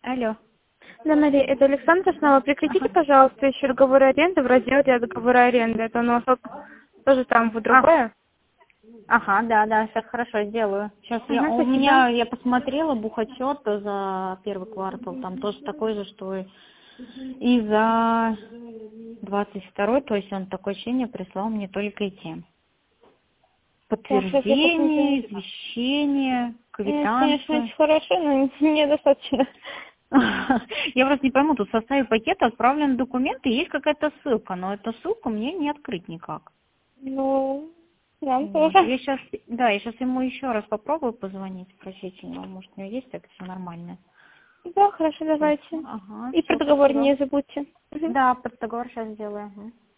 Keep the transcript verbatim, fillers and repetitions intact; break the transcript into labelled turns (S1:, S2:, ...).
S1: Алло.
S2: Да, Мария, это Александра снова. Прекратите, пожалуйста, еще договоры аренды в разделе договора аренды. Это у нас тоже там вот другое.
S1: Ага, да, да, сейчас хорошо сделаю. Сейчас я,
S2: Ага,
S1: у
S2: спасибо.
S1: меня, я посмотрела бухотчет за первый квартал, там тоже такой же, что и, и за двадцать второй, то есть он такое ощущение прислал мне только эти
S2: Так, сейчас я
S1: подтверждение,
S2: посмотрю.
S1: извещение,
S2: Ну, конечно,
S1: квитанцию.
S2: очень хорошо, но недостаточно.
S1: Я просто не пойму, тут в составе пакета отправлены документы, есть какая-то ссылка, но эту ссылку мне не открыть никак.
S2: Ну, нам
S1: Вот.
S2: тоже.
S1: Я сейчас, да, я сейчас ему еще раз попробую позвонить, спросить у него, может, у него есть так все нормально.
S2: Да, хорошо,
S1: Сейчас.
S2: давайте.
S1: Ага,
S2: И про
S1: все,
S2: договор
S1: спасибо.
S2: не забудьте. Мгм.
S1: Да, под договор сейчас сделаю. Мгм.